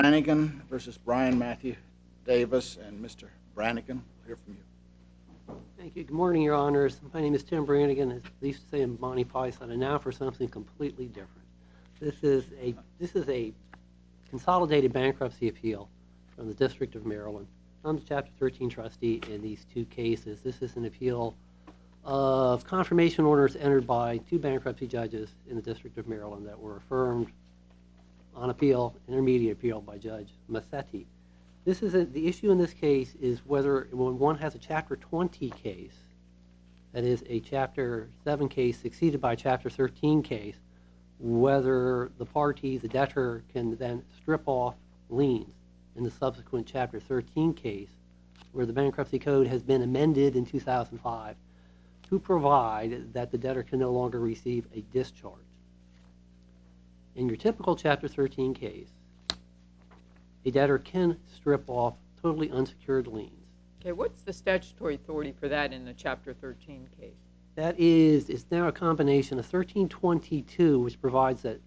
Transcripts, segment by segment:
Brannigan versus Brian Matthew Davis and Mr. Brannigan. We'll hear from you. Thank you. Good morning, Your Honors. My name is Tim Brannigan, as they used to say in Monty Python, and now for something completely different. This is a consolidated bankruptcy appeal from the District of Maryland. I'm the Chapter 13 trustee in these two cases. This is an appeal of confirmation orders entered by two bankruptcy judges in the District of Maryland that were affirmed on appeal, intermediate appeal, by Judge Massetti. The issue in this case is whether when one has a Chapter 20 case, that is a Chapter 7 case succeeded by a Chapter 13 case, whether the party, the debtor, can then strip off liens in the subsequent Chapter 13 case, where the bankruptcy code has been amended in 2005 to provide that the debtor can no longer receive a discharge. In your typical Chapter 13 case, a debtor can strip off totally unsecured liens. Okay, what's the statutory authority for that in the Chapter 13 case? It's now a combination of 1322, which provides that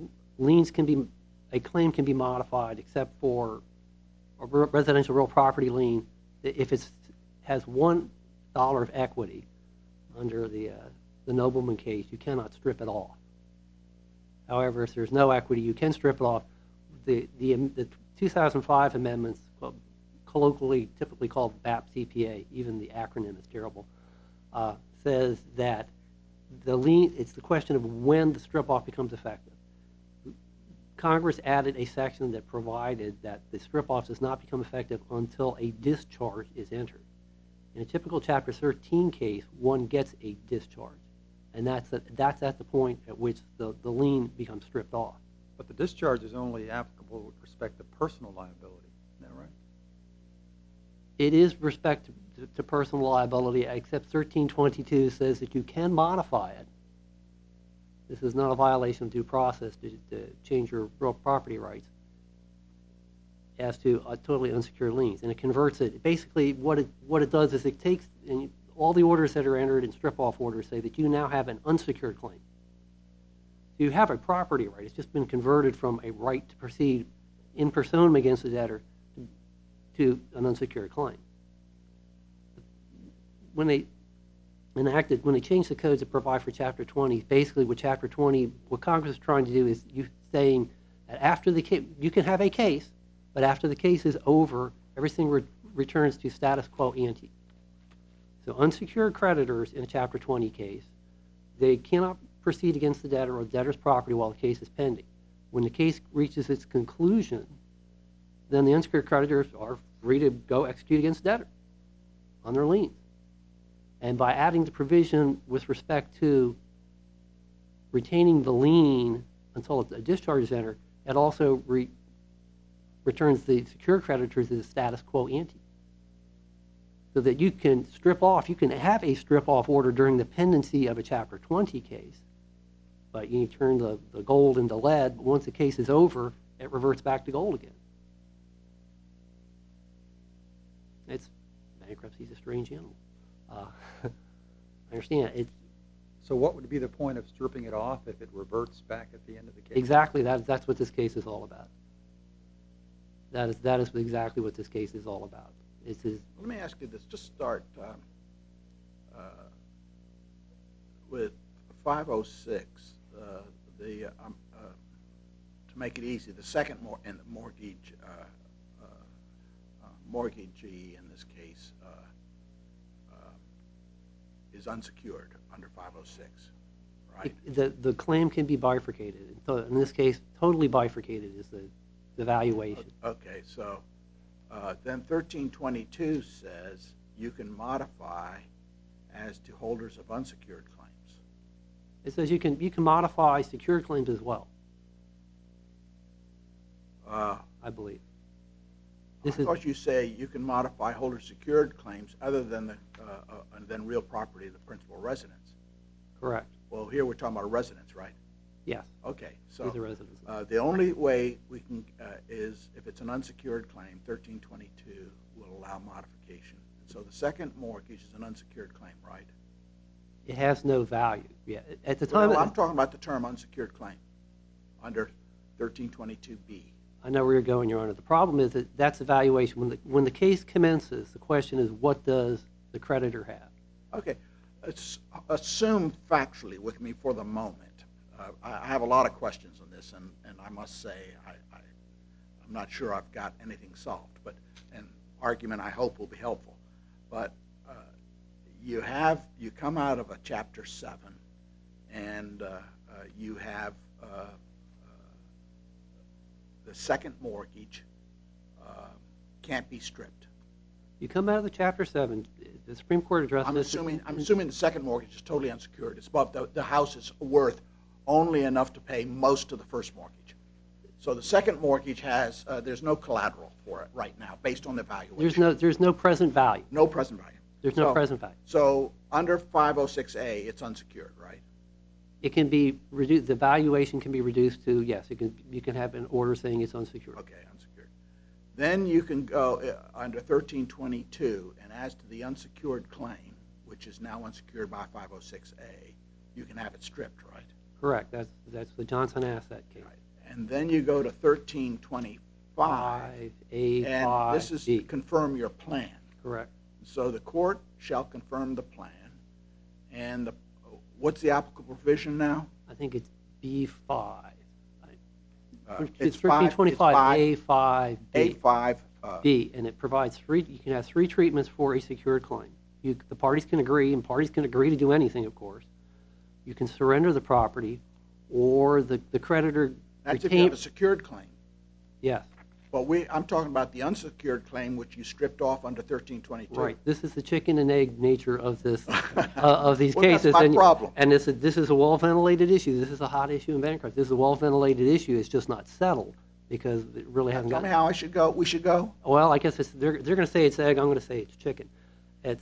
a claim can be modified except for a residential real property lien if it has $1 of equity. Under the Nobleman case, you cannot strip it off. However, if there's no equity, you can strip it off. The 2005 amendments, colloquially typically called BAP-CPA, even the acronym is terrible, says that it's the question of when the strip-off becomes effective. Congress added a section that provided that the strip-off does not become effective until a discharge is entered. In a typical Chapter 13 case, one gets a discharge, and that's at the point at which the lien becomes stripped off. But the discharge is only applicable with respect to personal liability, isn't that right? It is with respect to personal liability, except 1322 says that you can modify it. This is not a violation of due process to change your real property rights as to totally unsecured liens, and it converts it. Basically, what it does is it takes all the orders that are entered in strip-off orders say that you now have an unsecured claim. You have a property right. It's just been converted from a right to proceed in personam against the debtor to an unsecured claim. When they changed the codes to provide for Chapter 20, basically with Chapter 20, what Congress is trying to do is saying that after the case, you can have a case, but after the case is over, everything returns to status quo ante. So unsecured creditors in a Chapter 20 case, they cannot proceed against the debtor or the debtor's property while the case is pending. When the case reaches its conclusion, then the unsecured creditors are free to go execute against the debtor on their liens. And by adding the provision with respect to retaining the lien until a discharge is entered, it also returns the secured creditors to the status quo ante. So that you can have a strip-off order during the pendency of a Chapter 20 case, but you turn the gold into lead. But once the case is over, it reverts back to gold again. Bankruptcy is a strange animal. I understand. So what would be the point of stripping it off if it reverts back at the end of the case? Exactly. That's what this case is all about. That is exactly what this case is all about. Let me ask you this. Just start with 506. To make it easy, the second mortgagee in this case is unsecured under 506, right? The claim can be bifurcated. In this case, totally bifurcated is the valuation. Okay, so then 1322 says you can modify as to holders of unsecured claims. It says you can modify secured claims as well. I believe. I thought you say you can modify holder secured claims other than real property, the principal residence. Correct. Well, here we're talking about a residence, right? Yes. Okay, so These are residences. the only way we can is if it's an unsecured claim, 1322 will allow modification. So the second mortgage is an unsecured claim, right? It has no value. Yeah. At the time, I'm talking about the term unsecured claim under 1322B. I know where you're going, Your Honor. The problem is that that's evaluation. When the case commences, the question is, what does the creditor have? Okay. Assume factually with me for the moment. I have a lot of questions on this, and I must say I'm not sure I've got anything solved, but an argument I hope will be helpful. But you come out of a Chapter 7, and you have the second mortgage can't be stripped. You come out of the Chapter 7. The Supreme Court addressed this. I'm assuming the second mortgage is totally unsecured. It's above the house is worth only enough to pay most of the first mortgage. So the second mortgage has there's no collateral for it right now based on the valuation. There's no present value. No present value. There's no present value. So under 506A, it's unsecured, right? It can be reduced. The valuation can be reduced to, yes. You can have an order saying it's unsecured. Okay, unsecured. Then you can go under 1322, and as to the unsecured claim, which is now unsecured by 506A, you can have it stripped, right? Correct. That's the Johnson asset case. Right. And then you go to 1325, and this is to confirm your plan. Correct. So the court shall confirm the plan, and what's the applicable provision now? I think it's B5. It's 1325A5B. A5B. And it provides you can have three treatments for a secured claim. The parties can agree, and parties can agree to do anything, of course. You can surrender the property, or the creditor. That's if you have a secured claim. Yes. But I'm talking about the unsecured claim, which you stripped off under 1322. Right. This is the chicken and egg nature of this of these cases. That's my problem. And this is a well-ventilated issue. This is a hot issue in bankruptcy. This is a well-ventilated issue. It's just not settled because it really hasn't Tell gotten. me how I should go. We should go. Well, I guess they're going to say it's egg. I'm going to say it's chicken. It's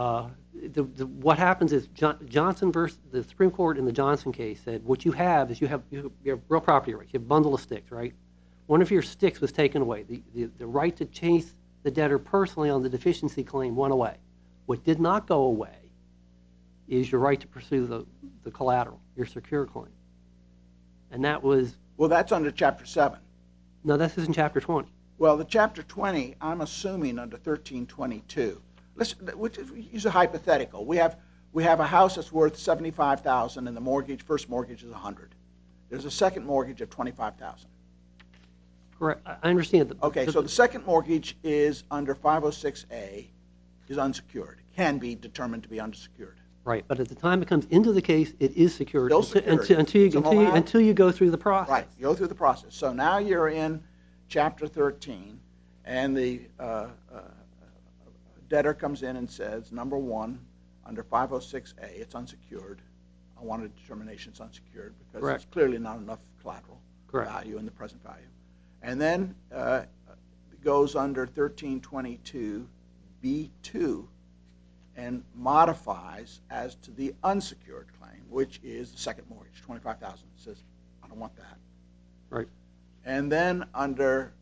what happens is Johnson versus the Supreme Court in the Johnson case said what you have is you have real property rights. You have a bundle of sticks, right? One of your sticks was taken away. The right to chase the debtor personally on the deficiency claim went away. What did not go away is your right to pursue the collateral, your secure claim. And that was... Well, that's under Chapter 7. No, this is in Chapter 20. Well, the Chapter 20, I'm assuming under 1322. Let's use a hypothetical. We have a house that's worth $75,000, and the first mortgage is $100,000. There's a second mortgage of $25,000. Correct. I understand. Okay, so the second mortgage is under 506A, is unsecured. It can be determined to be unsecured. Right, but at the time it comes into the case, it is secured. Still secured. Until you go through the process. Right, you go through the process. So now you're in Chapter 13, and the debtor comes in and says, number one, under 506A, it's unsecured. I want a determination it's unsecured because There's clearly not enough collateral value in the present value. And then it goes under 1322B2 and modifies as to the unsecured claim, which is the second mortgage, $25,000. It says, I don't want that. Right. And then under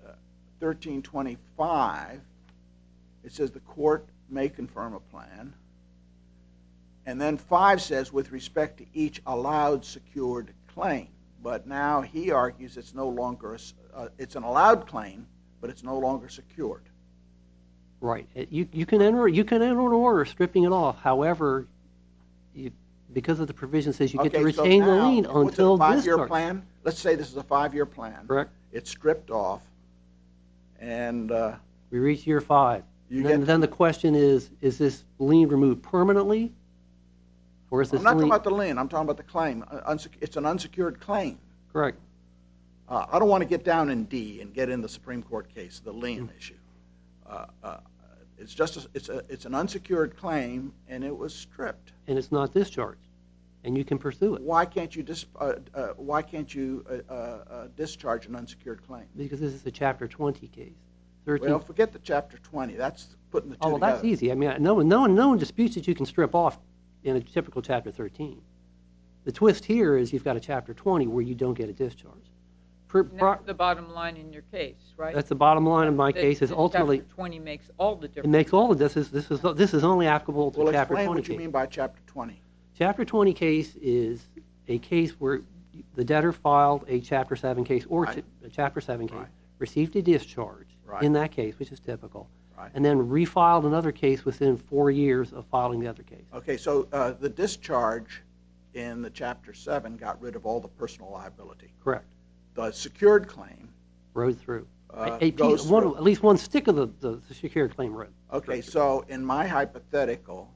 1325, it says the court may confirm a plan. And then 5 says, with respect to each allowed secured claim. But now he argues it's no longer it's an allowed claim, but it's no longer secured. Right. You can enter an order stripping it off. However, because of the provision says you get to retain the lien until this 5-year plan. Let's say this is a 5-year plan. Correct. It's stripped off, and we reach year 5. Then the question is this lien removed permanently? Or is this I'm not talking about the lien. I'm talking about the claim. It's an unsecured claim. Correct. I don't want to get down in D and get in the Supreme Court case, the lien issue. It's just it's an unsecured claim, and it was stripped. And it's not discharged, and you can pursue it. Why can't you discharge an unsecured claim? Because this is a Chapter 20 case. 13. Well, forget the Chapter 20. That's putting the two together. That's easy. I mean, no one disputes that you can strip off in a typical Chapter 13. The twist here is you've got a Chapter 20 where you don't get a discharge. That's the bottom line in your case, right? That's the bottom line in my case. Is ultimately Chapter 20 makes all the difference. It makes all the difference. This is only applicable to Chapter 20. Well, explain what you mean by Chapter 20. Chapter 20 case is a case where the debtor filed a Chapter 7 case or Right. a Chapter 7 case, Right. received a discharge Right. in that case, which is typical, Right. and then refiled another case within 4 years of filing the other case. Okay, so the discharge in the Chapter 7 got rid of all the personal liability. Correct. The secured claim Rode through. goes through. At least one stick of the secured claim rode. Okay, so in my hypothetical,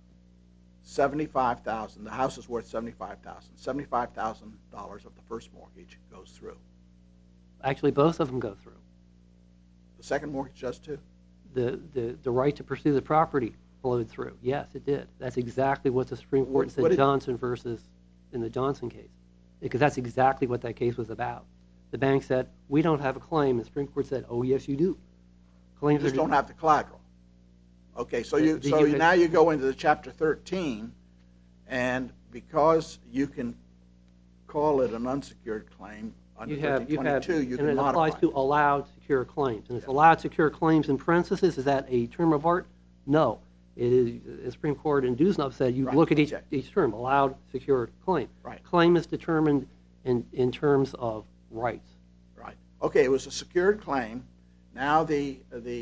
$75,000. The house is worth $75,000. $75,000 of the first mortgage goes through. Actually, both of them go through. The second mortgage does too. The right to pursue the property flowed through. Yes, it did. That's exactly what the Supreme Court What said did- Johnson versus in the Johnson case, because that's exactly what that case was about. The bank said, we don't have a claim. The Supreme Court said, oh, yes, you do. You Claims just are don't have the collateral. Okay, so The- now you go into the Chapter 13, and because you can call it an unsecured claim under you have 1322, you and can it modify applies to it. allowed secure claims. And it's Yeah. allowed secure claims in parentheses. Is that a term of art? No. It is. The Supreme Court in Dusnov said you Right, look at okay. each term, allowed secured claim. Right. Claim is determined in terms of rights. Right. Okay, it was a secured claim. Now the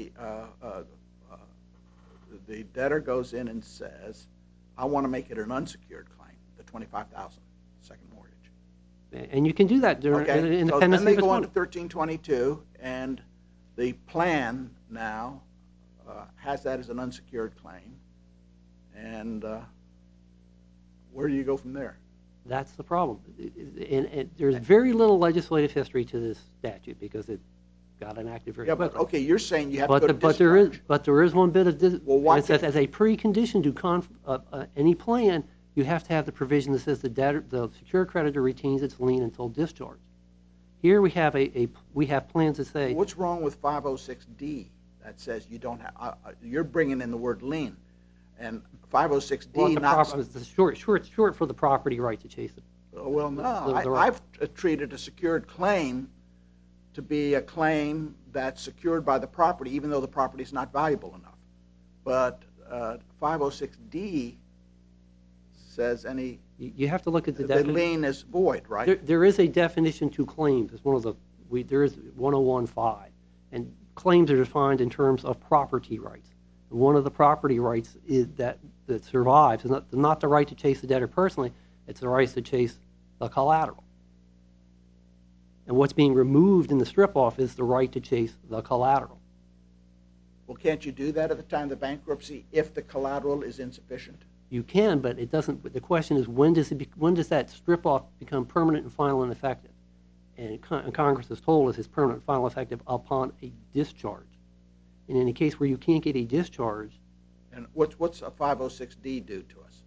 debtor goes in and says, I want to make it an unsecured claim, the $25,000 second mortgage. And you can do that during Okay, in the so then pendency they of its go money. into 1322, and the plan now has that as an unsecured claim. And where do you go from there? That's the problem. And there's very little legislative history to this statute because it got enacted very Yeah, but quickly. okay, you're saying you have to go to But discharge. there is one bit of Well, why it says as a precondition to any plan, you have to have the provision that says the secured creditor retains its lien until discharge. Here we have we have plans that say What's wrong with 506D that says you don't have? You're bringing in the word lien, and 506D well, not. it's short for the property right to chase it. Well, no, the right. I've treated a secured claim to be a claim that's secured by the property, even though the property is not valuable enough. But 506D says any You have to look at the the definition. lien is void, right? There is a definition to claims. It's one of there is 101.5, and claims are defined in terms of property rights. And one of the property rights is that survives is not the right to chase the debtor personally. It's the right to chase the collateral. And what's being removed in the strip-off is the right to chase the collateral. Well, can't you do that at the time of the bankruptcy if the collateral is insufficient? You can, but it doesn't. The question is when does that strip-off become permanent and final and effective? And Congress has told us it's permanent and final effective upon a discharge. And in a case where you can't get a discharge, And what's a 506D do to us?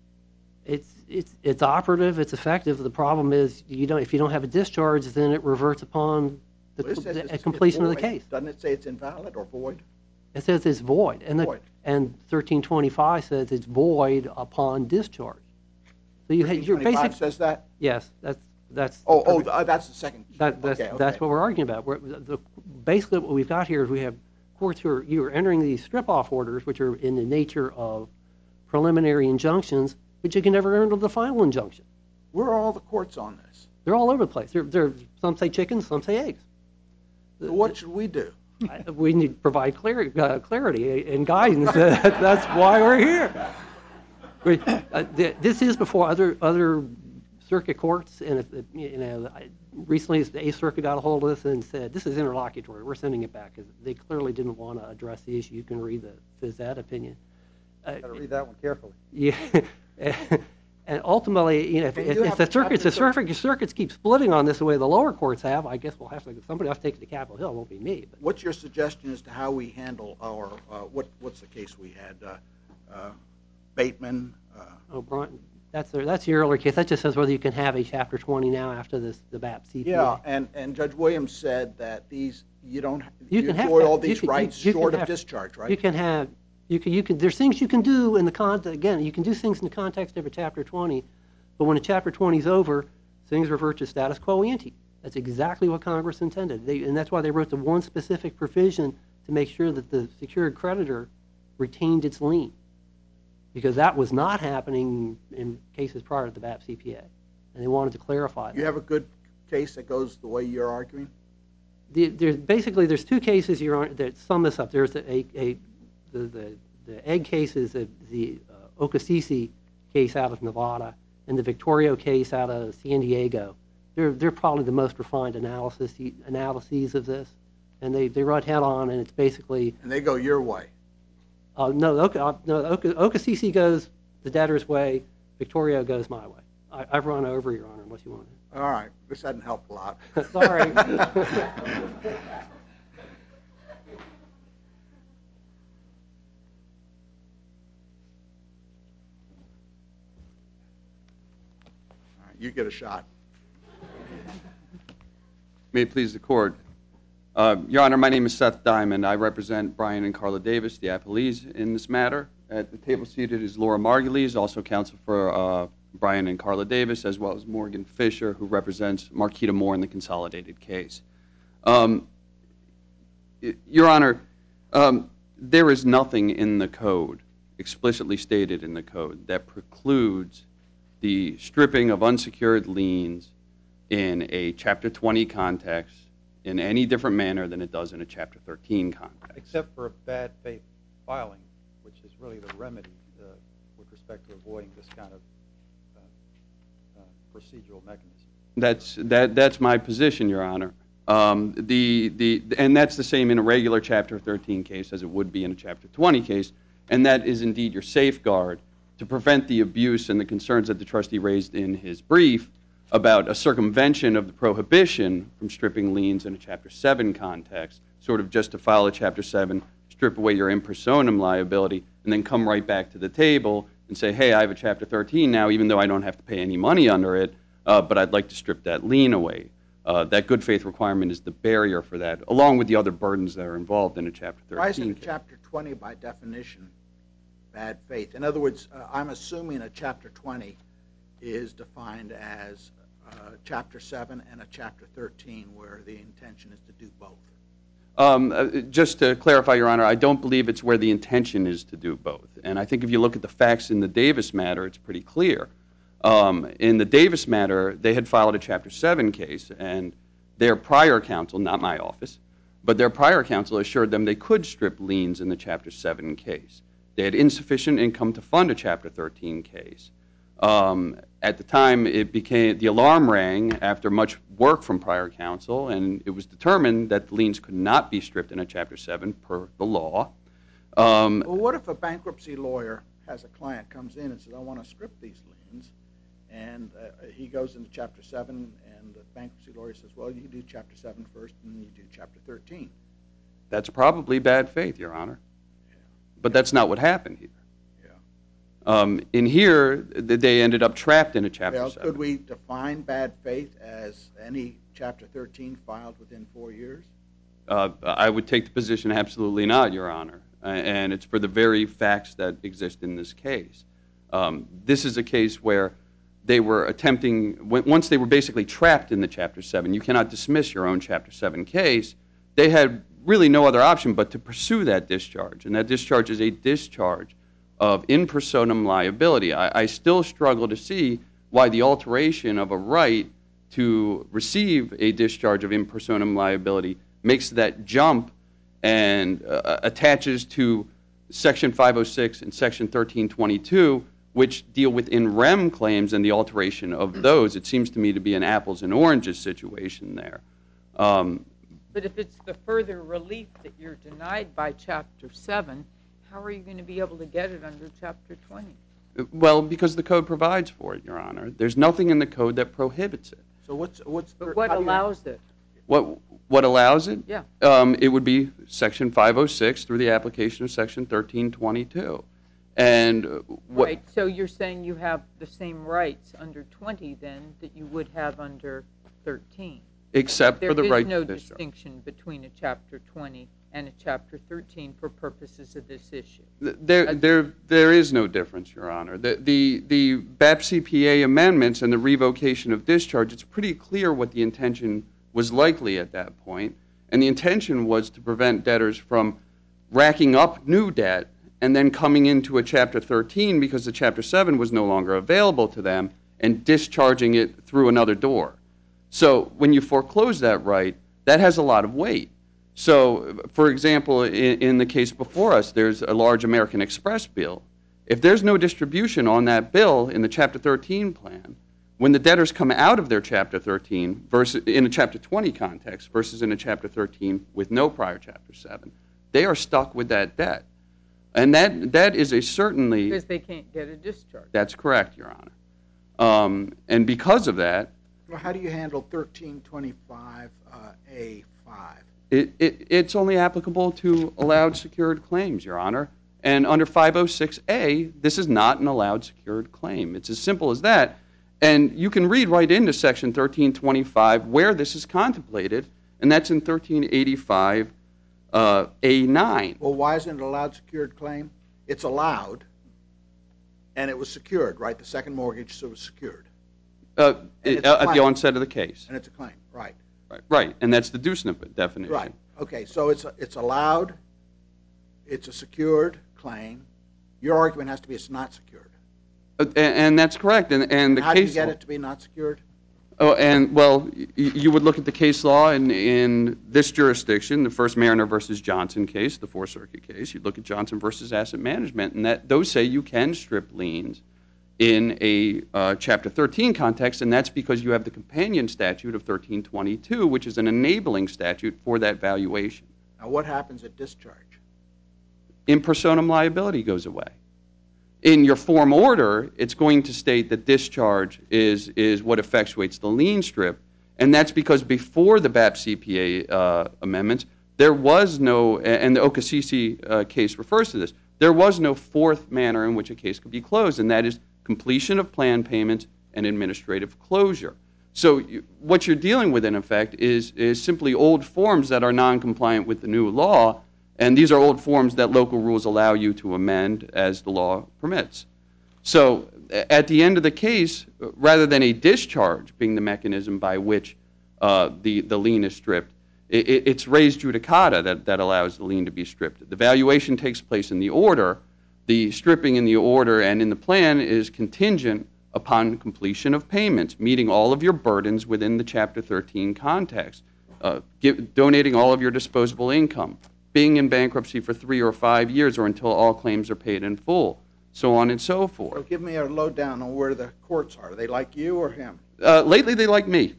it's operative, it's effective. The problem is if you don't have a discharge, then it reverts upon Well, it says the it's completion of the void. case. Doesn't it say it's invalid or void? It says it's void, and Void. and 1325 says it's void upon discharge. So you're 1325 basically says that? yes, that's That's the second. That's Okay. what we're arguing about. Basically, what we've got here is we have courts who are entering these strip-off orders, which are in the nature of preliminary injunctions, but you can never enter the final injunction. Where are all the courts on this? They're all over the place. Some say chickens, some say eggs. So what should we do? We need to provide clarity and guidance. That's why we're here. This is before other circuit courts, and recently the Eighth Circuit got a hold of this and said this is interlocutory. We're sending it back because they clearly didn't want to address the issue. You can read the Phys Ed opinion. Got to read that one carefully. Yeah, and ultimately, if the circuits keep splitting on this the way the lower courts have, I guess somebody else take it to Capitol Hill. It won't be me. But. What's your suggestion as to how we handle our what's the case we had? Bateman. Brian, that's the earlier case. That just says whether you can have a Chapter 20 now after the BAP CPA. Yeah, and Judge Williams said that these you can enjoy have all these rights short of discharge, right? You can have. You can. There's things you can do in the context. Again, you can do things in the context of a Chapter 20, but when a Chapter 20 is over, things revert to status quo ante. That's exactly what Congress intended, and that's why they wrote the one specific provision to make sure that the secured creditor retained its lien, because that was not happening in cases prior to the BAP CPA. and they wanted to clarify that. You have a good case that goes the way you're arguing? There's two cases that sum this up. There's the egg case is the Okasisi case out of Nevada, and the Victorio case out of San Diego. They're probably the most refined analyses of this, and they run head on, and it's basically. And they go your way. Okasisi goes the debtor's way. Victorio goes my way. I've run over, Your Honor, unless you want to. All right. This hadn't helped a lot. Sorry. All right, you get a shot. May it please the Court. Your Honor, my name is Seth Diamond. I represent Brian and Carla Davis, the appellees in this matter. At the table seated is Laura Margulies, also counsel for Brian and Carla Davis, as well as Morgan Fisher, who represents Marquita Moore in the consolidated case. Your Honor, there is nothing in the code, explicitly stated in the code, that precludes the stripping of unsecured liens in a Chapter 20 context in any different manner than it does in a Chapter 13 context. Except for a bad faith filing, which is really the remedy with respect to avoiding this kind of procedural mechanism. That's my position, Your Honor. And that's the same in a regular Chapter 13 case as it would be in a Chapter 20 case, and that is indeed your safeguard to prevent the abuse and the concerns that the trustee raised in his brief about a circumvention of the prohibition from stripping liens in a Chapter 7 context, sort of just to file a Chapter 7, strip away your in personam liability, and then come right back to the table and say, hey, I have a Chapter 13 now, even though I don't have to pay any money under it, but I'd like to strip that lien away. That good faith requirement is the barrier for that, along with the other burdens that are involved in a Chapter 13 Why isn't case. a Chapter 20 by definition bad faith? In other words, I'm assuming a Chapter 20 is defined as Chapter 7 and a Chapter 13 where the intention is to do both. Just to clarify, Your Honor, I don't believe it's where the intention is to do both. And I think if you look at the facts in the Davis matter, it's pretty clear. In the Davis matter, they had filed a Chapter 7 case, and their prior counsel, not my office, but their prior counsel assured them they could strip liens in the Chapter 7 case. They had insufficient income to fund a Chapter 13 case. At the time, the alarm rang after much work from prior counsel, and it was determined that the liens could not be stripped in a Chapter 7 per the law. Well, what if a bankruptcy lawyer has a client comes in and says, I want to strip these liens, and he goes into Chapter 7, and the bankruptcy lawyer says, well, you do Chapter 7 first, and then you do Chapter 13. That's probably bad faith, Your Honor. But that's not what happened here. In here, they ended up trapped in a Chapter 7. Could we define bad faith as any Chapter 13 filed within 4 years? I would take the position absolutely not, Your Honor. And it's for the very facts that exist in this case. This is a case where they were attempting, once they were basically trapped in the Chapter 7, you cannot dismiss your own Chapter 7 case. They had really no other option but to pursue that discharge. And that discharge is a discharge of in personam liability. I still struggle to see why the alteration of a right to receive a discharge of in personam liability makes that jump and attaches to Section 506 and Section 1322, which deal with in rem claims and the alteration of those. It seems to me to be an apples and oranges situation there. But if it's the further relief that you're denied by Chapter 7, how are you going to be able to get it under Chapter 20? Well, because the code provides for it, Your Honor. There's nothing in the code that prohibits it. So what allows it? What allows it? Yeah. It would be Section 506 through the application of Section 1322. Right. So you're saying you have the same rights under 20 then that you would have under 13. Except for the right to There is no discharge. distinction between a Chapter 20 and a Chapter 13 for purposes of this issue. There is no difference, Your Honor. The BAP-CPA amendments and the revocation of discharge, it's pretty clear what the intention was likely at that point. And the intention was to prevent debtors from racking up new debt and then coming into a Chapter 13 because the Chapter 7 was no longer available to them and discharging it through another door. So when you foreclose that right, that has a lot of weight. So, for example, in the case before us, there's a large American Express bill. If there's no distribution on that bill in the Chapter 13 plan, when the debtors come out of their Chapter 13 versus in a Chapter 20 context versus in a Chapter 13 with no prior Chapter 7, they are stuck with that debt. And that is a certainly... Because they can't get a discharge. That's correct, Your Honor. And because of that... Well, how do you handle 1325A5? It's only applicable to allowed secured claims, Your Honor. And under 506A, this is not an allowed secured claim. It's as simple as that. And you can read right into Section 1325 where this is contemplated, and that's in 1385 A9. Well, why isn't it a allowed secured claim? It's allowed, and it was secured, right? The second mortgage was secured. At the onset of the case. And it's a claim, right. Right, and that's the Dusnip definition. Right. Okay, so it's allowed, it's a secured claim. Your argument has to be it's not secured. And that's correct. And the how do you case get law, it to be not secured? Oh, and well, you would look at the case law in this jurisdiction, the First Mariner versus Johnson case, the Fourth Circuit case. You'd look at Johnson versus Asset Management, and those say you can strip liens in a Chapter 13 context, and that's because you have the companion statute of 1322, which is an enabling statute for that valuation. Now, what happens at discharge? In personam liability goes away. In your form order, it's going to state that discharge is what effectuates the lien strip, and that's because before the BAP-CPA amendments, there was no, and the Okasisi case refers to this, there was no fourth manner in which a case could be closed, and that is completion of plan payments and administrative closure. So what you're dealing with, in effect, is simply old forms that are non-compliant with the new law, and these are old forms that local rules allow you to amend as the law permits. So at the end of the case, rather than a discharge being the mechanism by which the lien is stripped, it's res judicata that allows the lien to be stripped. The valuation takes place in the order. The stripping in the order and in the plan is contingent upon completion of payments, meeting all of your burdens within the Chapter 13 context, donating all of your disposable income, being in bankruptcy for 3 or 5 years or until all claims are paid in full, so on and so forth. So give me a lowdown on where the courts are. Are they like you or him? Lately, they like me.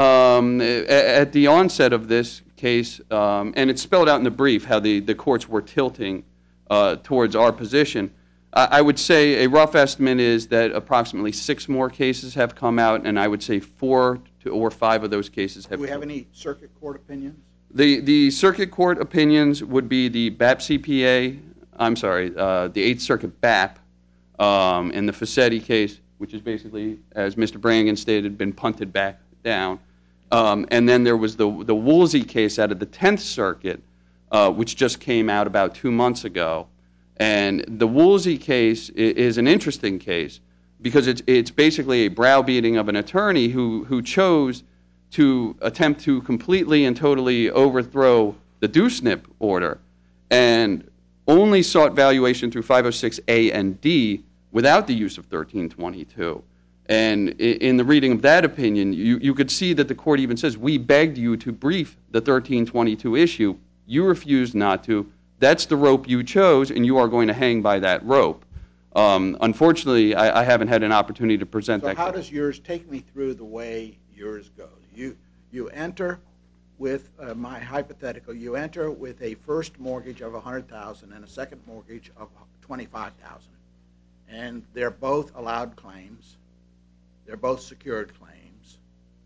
At the onset of this case, and it's spelled out in the brief how the courts were tilting towards our position, I would say a rough estimate is that approximately 6 more cases have come out, and I would say 4 or 5 of those cases have. Do we have any circuit court opinions? The circuit court opinions would be the BAP-CPA, the 8th Circuit BAP, and the Fassetti case, which is basically, as Mr. Brannigan stated, been punted back down. And then there was the Woolsey case out of the 10th Circuit, which just came out about 2 months ago. And the Woolsey case is an interesting case because it's basically a browbeating of an attorney who chose to attempt to completely and totally overthrow the Dusnip order and only sought valuation through 506A and D without the use of 1322. And in the reading of that opinion, you could see that the court even says, we begged you to brief the 1322 issue. You refused not to. That's the rope you chose, and you are going to hang by that rope. Unfortunately, I haven't had an opportunity to present that. So how does yours, take me through the way yours goes. You enter with, my hypothetical, you enter with a first mortgage of $100,000 and a second mortgage of $25,000. And they're both allowed claims. They're both secured claims.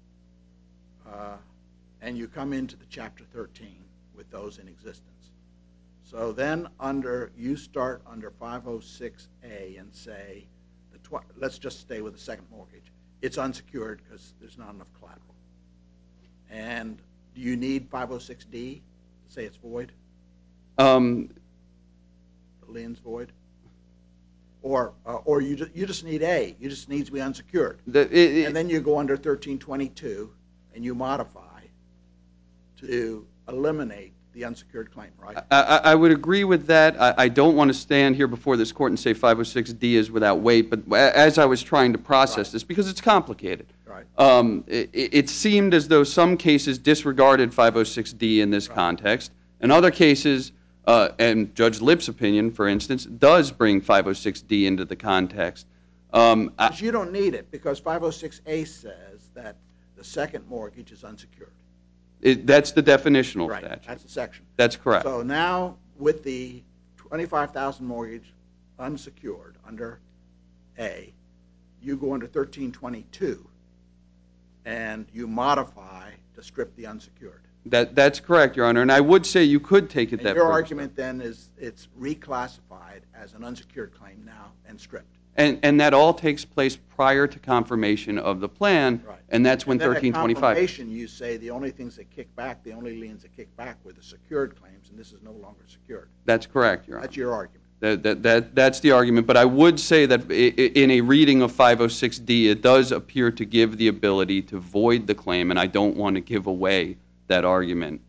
And you come into the Chapter 13 with those in existence. So then you start under 506A and say, let's just stay with the second mortgage. It's unsecured because there's not enough collateral. And do you need 506D to say it's void? The lien's void? Or you just need A. You just need to be unsecured. And then you go under 1322 and you modify to eliminate the unsecured claim, right? I would agree with that. I don't want to stand here before this court and say 506D is without weight, but as I was trying to process this, because it's complicated, Right. It seemed as though some cases disregarded 506D in this context, and other cases, and Judge Lipp's opinion, for instance, does bring 506D into the context. But you don't need it because 506A says that the second mortgage is unsecured. That's the definitional Right, statute. that's the section. That's correct. So now with the $25,000 mortgage unsecured under A, you go under 1322 and you modify to strip the unsecured. That's correct, Your Honor, and I would say you could take it And that your further. argument then is it's reclassified as an unsecured claim now and stripped. And that all takes place prior to confirmation of the plan, Right. and that's when And then at 1325. confirmation, you say the only things that kick back, the only liens that kick back were the secured claims, and this is no longer secured. That's correct, Your Honor. That's your argument. That's the argument, but I would say that in a reading of 506D, it does appear to give the ability to void the claim, and I don't want to give away that argument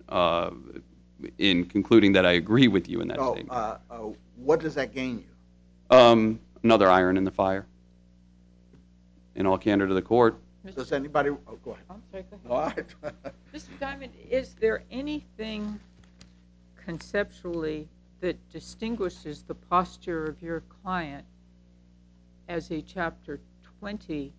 in concluding that I agree with you in that statement. What does that gain you? Another iron in the fire. In all candor to the court. Does anybody? Oh, go ahead. I'm sorry, go All ahead. right. Mr. Diamond, is there anything conceptually that distinguishes the posture of your client as a Chapter 20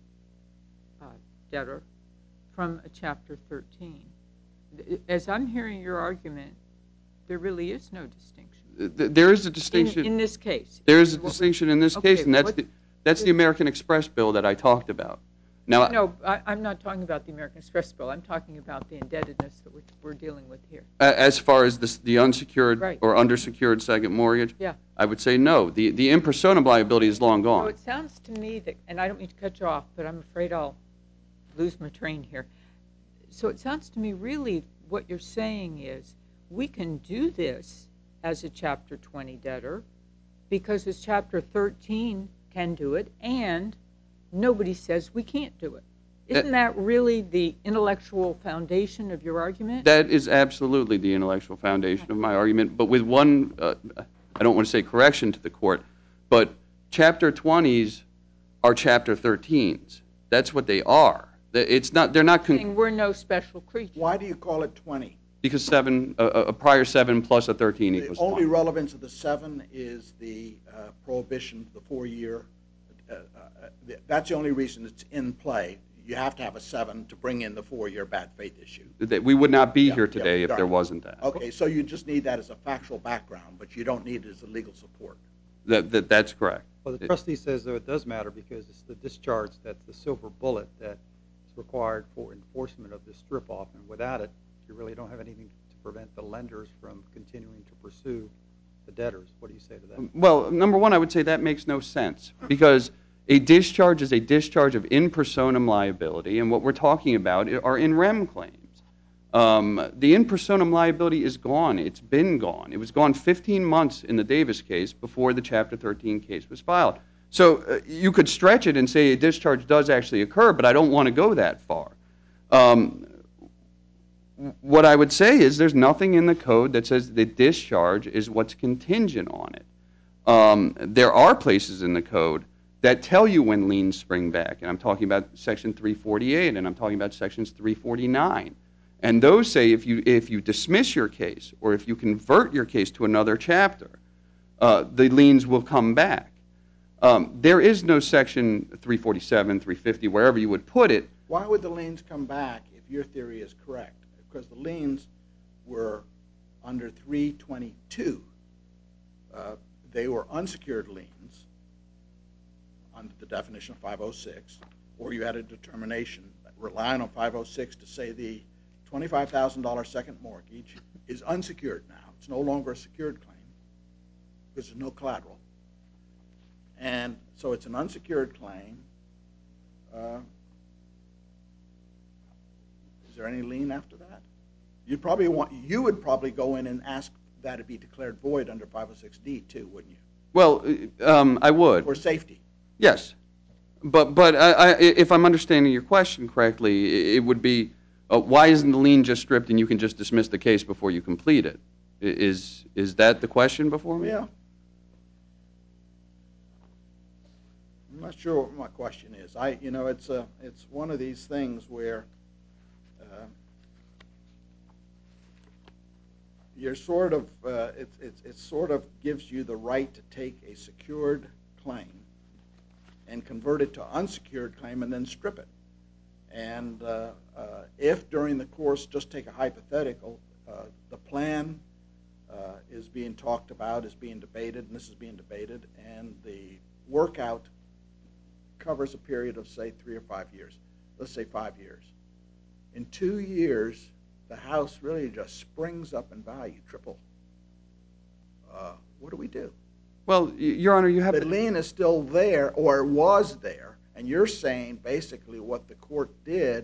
debtor from a Chapter 13? As I'm hearing your argument, there really is no distinction. There is a distinction. In this case. There is a distinction in this case, and what- that's the American Express bill that I talked about. Now, No, I'm not talking about the American Express bill. I'm talking about the indebtedness that we're dealing with here. as far as the unsecured Right. or undersecured second mortgage, Yeah. I would say no. The in personam liability is long So gone. it sounds to me that, and I don't mean to cut you off, but I'm afraid I'll lose my train here. So it sounds to me really what you're saying is we can do this as a Chapter 20 debtor because as Chapter 13 can do it, and nobody says we can't do it. Isn't that really the intellectual foundation of your argument? That is absolutely the intellectual foundation of my argument, but with one, I don't want to say correction to the court, but Chapter 20s are Chapter 13s. That's what they are. It's not. They're not. We're no special creature. Why do you call it 20? Because a prior 7 plus a 13 The equals only 20. relevance of the 7 is the prohibition, the 4-year. That's the only reason it's in play. You have to have a 7 to bring in the 4-year bad faith issue. We would not be Yeah, here today yeah, if there right. wasn't that. Okay, so you just need that as a factual background, but you don't need it as a legal support. That's correct. Well, the trustee says, though, it does matter because it's the discharge that's the silver bullet that is required for enforcement of this strip-off, and without it, you really don't have anything to prevent the lenders from continuing to pursue the debtors. What do you say to that? Well, number one, I would say that makes no sense because a discharge is a discharge of in personam liability, and what we're talking about are in rem claims. The in personam liability is gone. It's been gone. It was gone 15 months in the Davis case before the Chapter 13 case was filed. So you could stretch it and say a discharge does actually occur, but I don't want to go that far. What I would say is there's nothing in the code that says the discharge is what's contingent on it. There are places in the code that tell you when liens spring back, and I'm talking about Section 348, and I'm talking about Sections 349. And those say if you dismiss your case or if you convert your case to another chapter, the liens will come back. There is no Section 347, 350, wherever you would put it. Why would the liens come back if your theory is correct? Because the liens were under 322. They were unsecured liens under the definition of 506, or you had a determination relying on 506 to say the $25,000 second mortgage is unsecured now. It's no longer a secured claim because there's no collateral. And so it's an unsecured claim. Is there any lien after that? You would probably go in and ask that it be declared void under 506D too, wouldn't you? Well, I would. For safety. Yes. But if I'm understanding your question correctly, it would be why isn't the lien just stripped and you can just dismiss the case before you complete it? Is that the question before me? Yeah. I'm not sure what my question is. It's one of these things where you're sort of it sort of gives you the right to take a secured claim and convert it to unsecured claim and then strip it. And if during the course, just take a hypothetical, the plan is being talked about, is being debated, and this is being debated, and the workout covers a period of, say, 3 or 5 years. Let's say 5 years. In 2 years, the house really just springs up in value, triple. What do we do? Well, Your Honor, you have The lien is still there, or was there, and you're saying basically what the court did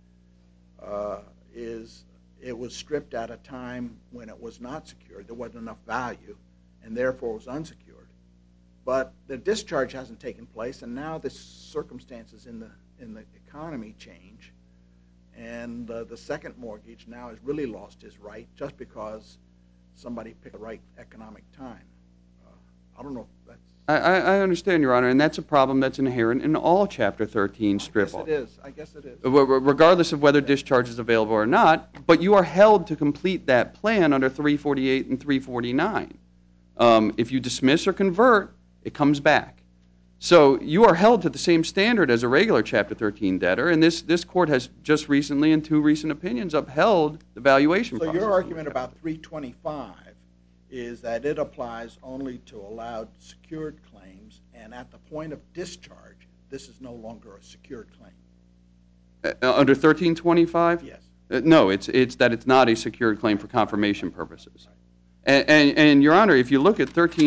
is it was stripped at a time when it was not secured. There wasn't enough value, and therefore it was unsecured. But the discharge hasn't taken place, and now the circumstances in the economy change, and the second mortgage now has really lost his right just because somebody picked the right economic time. I don't know if that's... I understand, Your Honor, and that's a problem that's inherent in all Chapter 13 strip-off. I guess it is. Regardless of whether discharge is available or not, but you are held to complete that plan under 348 and 349. If you dismiss or convert, it comes back. So you are held to the same standard as a regular Chapter 13 debtor, and this court has just recently, in 2 recent opinions, upheld the valuation process. So your argument about 325 is that it applies only to allowed secured claims, and at the point of discharge, this is no longer a secured claim. Under 1325? Yes. No, it's that it's not a secured claim for confirmation purposes. And Your Honor, if you look at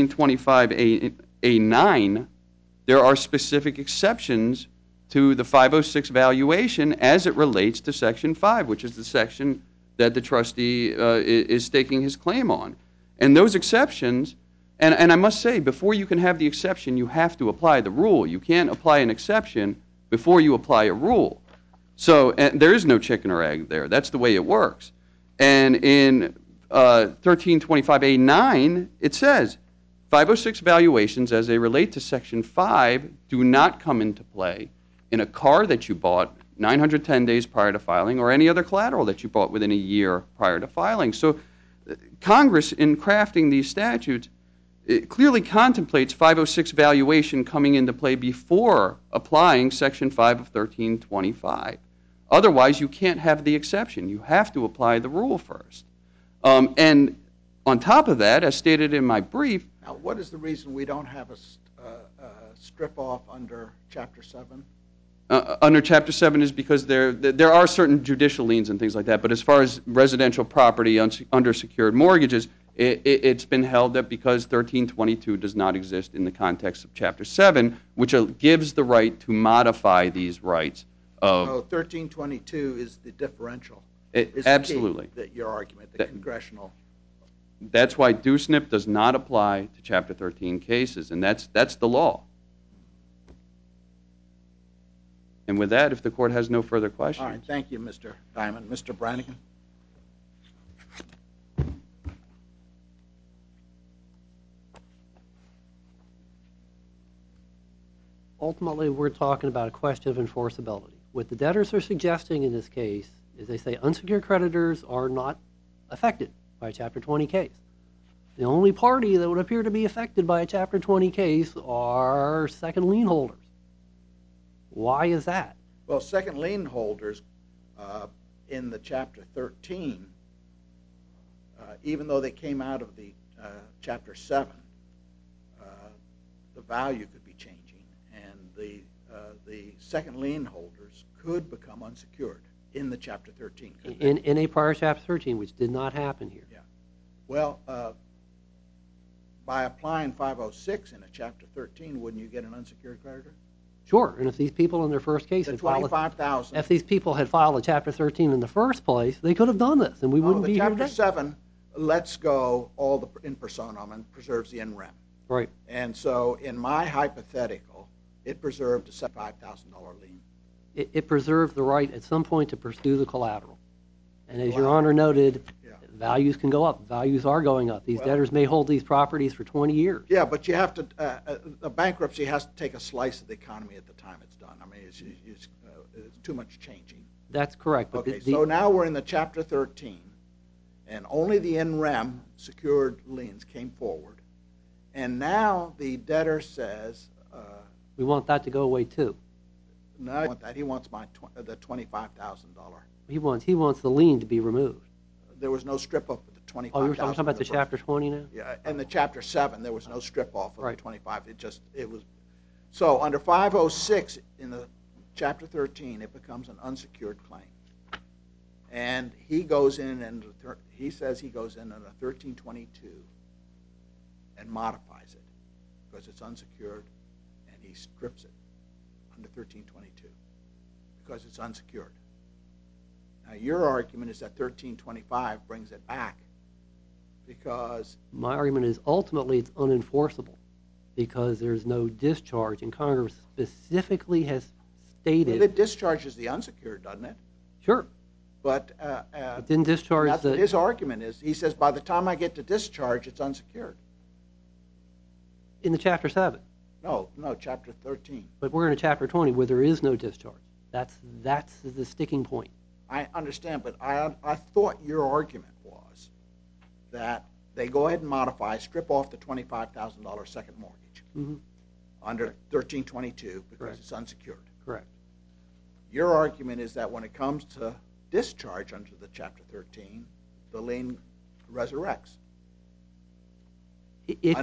1325A9, there are specific exceptions to the 506 valuation as it relates to Section 5, which is the section that the trustee is staking his claim on. And those exceptions, and I must say, before you can have the exception, you have to apply the rule. You can't apply an exception before you apply a rule. So there is no chicken or egg there. That's the way it works. And in 1325A9, it says, 506 valuations as they relate to Section 5 do not come into play in a car that you bought 910 days prior to filing or any other collateral that you bought within a year prior to filing. So Congress, in crafting these statutes, it clearly contemplates 506 valuation coming into play before applying Section 5 of 1325. Otherwise, you can't have the exception. You have to apply the rule first. And on top of that, as stated in my brief... Now, what is the reason we don't have a strip-off under Chapter 7? Under Chapter 7 is because there are certain judicial liens and things like that, but as far as residential property under secured mortgages, it's been held that because 1322 does not exist in the context of Chapter 7, which gives the right to modify these rights. 1322 is the differential. Absolutely. Your argument, the congressional... That's why DUSNIP does not apply to Chapter 13 cases, and that's the law. And with that, if the Court has no further questions... All right, thank you, Mr. Diamond. Mr. Brannigan? Ultimately, we're talking about a question of enforceability. What the debtors are suggesting in this case is they say unsecured creditors are not affected by a Chapter 20 case. The only party that would appear to be affected by a Chapter 20 case are second lien holders. Why is that? Well, second lien holders in the Chapter 13, even though they came out of the Chapter 7, the value could be changing, and the second lien holders could become unsecured in the Chapter 13. In a prior Chapter 13, which did not happen here. Yeah. Well, by applying 506 in a Chapter 13, wouldn't you get an unsecured creditor? Sure, and if these people in their first case The $25,000. If these people had filed a Chapter 13 in the first place, they could have done this, and we wouldn't be here today. The Chapter 7 lets go all the in personam and preserves the in rem. Right. And so in my hypothetical, it preserved a $75,000 lien. It preserved the right at some point to pursue the collateral. And as Your Honor noted, Values can go up. Values are going up. These debtors may hold these properties for 20 years. Yeah, but you have to. The bankruptcy has to take a slice of the economy at the time it's done. I mean, it's too much changing. That's correct. But Okay, so now we're in the Chapter 13, and only the in rem secured liens came forward, and now the debtor says, we want that to go away too. "No, I want that. He wants the $25,000. He wants the lien to be removed. There was no strip off of the $25,000. Oh, you're talking about the Chapter 20 now? Yeah, in the Chapter 7, there was no strip off of Right. the 25. It was. So under 506 in the Chapter 13, it becomes an unsecured claim, and he goes in and he says he goes in under 1322 and modifies it because it's unsecured, and he strips it under 1322 because it's unsecured. Now your argument is that 1325 brings it back because My argument is ultimately it's unenforceable because there's no discharge, and Congress specifically has stated. it discharges the unsecured, doesn't it? Sure. But It didn't discharge that's what his argument is. He says by the time I get to discharge, it's unsecured. in the Chapter 7. No, Chapter 13. But we're in a Chapter 20 where there is no discharge. That's the sticking point. I understand, but I thought your argument was that they go ahead and modify, strip off the $25,000 second mortgage under 1322 because Correct. it's unsecured. Correct. Your argument is that when it comes to discharge under the Chapter 13, the lien resurrects. If you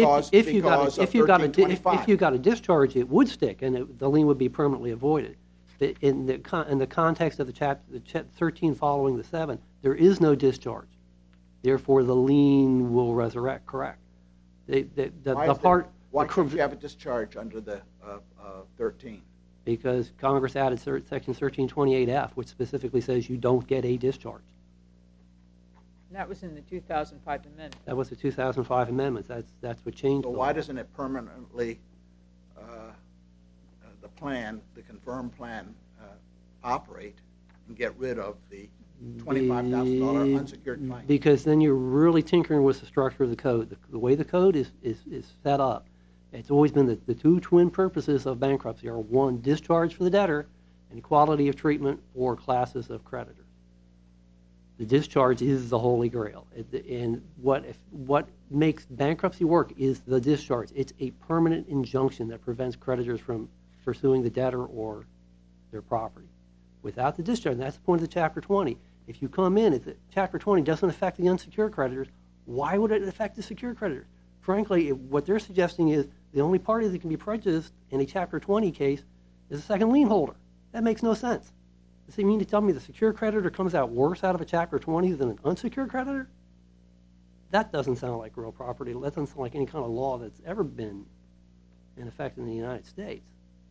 got a discharge, it would stick, and the lien would be permanently avoided. In the context of the Chapter 13 following the 7, there is no discharge. Therefore, the lien will resurrect. Correct. Why can't you have a discharge under the 13? Because Congress added Section 1328F, which specifically says you don't get a discharge. And that was in the 2005 amendment. That was the 2005 amendments. That's what changed. So why doesn't it permanently, the confirmed plan, operate and get rid of the $25,000 unsecured claim? Because then you're really tinkering with the structure of the code. The way the code is set up, it's always been the two twin purposes of bankruptcy are, one, discharge for the debtor and equality of treatment for classes of creditors. The discharge is the holy grail. And what makes bankruptcy work is the discharge. It's a permanent injunction that prevents creditors from pursuing the debtor or their property. Without the discharge, and that's the point of the Chapter 20. If you come in, if the Chapter 20 doesn't affect the unsecured creditors, why would it affect the secured creditors? Frankly, what they're suggesting is the only party that can be prejudiced in a Chapter 20 case is a second lien holder. That makes no sense. Does it mean to tell me the secured creditor comes out worse out of a Chapter 20 than an unsecured creditor? That doesn't sound like real property. That doesn't sound like any kind of law that's ever been in effect in the United States.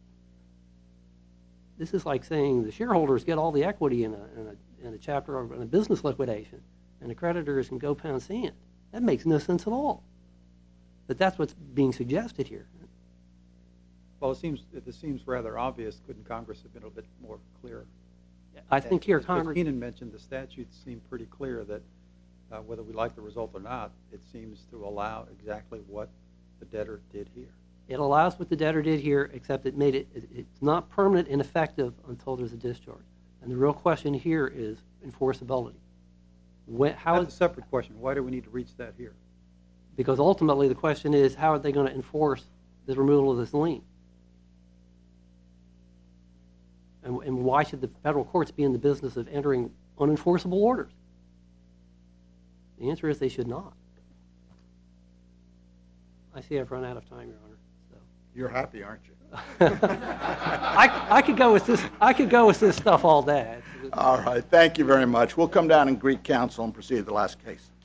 This is like saying the shareholders get all the equity in a chapter of in a business liquidation, and the creditors can go pound sand. That makes no sense at all. But that's what's being suggested here. Well, it seems rather obvious. Couldn't Congress have been a bit more clear? I think here As Congress. Keenan mentioned, the statutes seem pretty clear that whether we like the result or not, it seems to allow exactly what the debtor did here. It allows what the debtor did here, except it's not permanent and effective until there's a discharge. And the real question here is enforceability. That's a separate question. Why do we need to reach that here? Because ultimately the question is, how are they going to enforce the removal of this lien? And why should the federal courts be in the business of entering unenforceable orders? The answer is they should not. I see I've run out of time, Your Honor. So. You're happy, aren't you? I could go with this. I could go with this stuff all day. All right. Thank you very much. We'll come down and greet counsel and proceed to the last case.